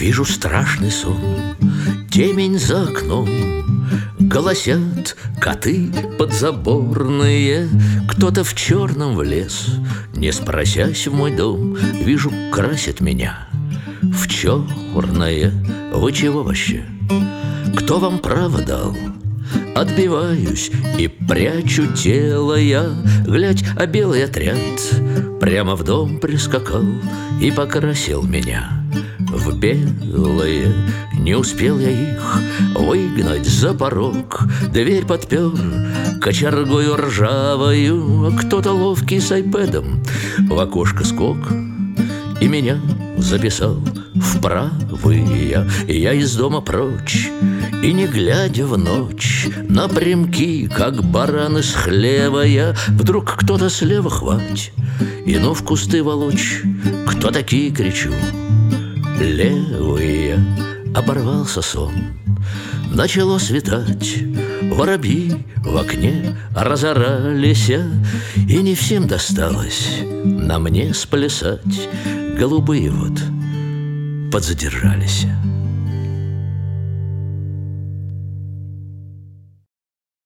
Вижу страшный сон, темень за окном, голосят коты подзаборные. Кто-то в черном влез, не спросясь в мой дом. Вижу, красит меня в черное. Вы чего вообще? Кто вам право дал? Отбиваюсь и прячу тело я. Глядь, а белый отряд прямо в дом прискакал и покрасил меня в белое. Не успел я их выгнать за порог, дверь подпер кочергою ржавою. А кто-то ловкий с айпэдом в окошко скок и меня записал в правые. И я из дома прочь, и не глядя в ночь, напрямки, как баран из хлева я. Вдруг кто-то слева хвать, и ну в кусты волочь. Кто такие, кричу? Левые. Оборвался сон. Начало светать, воробьи в окне разорались, и не всем досталось на мне сплясать. Голубые вот подзадержались.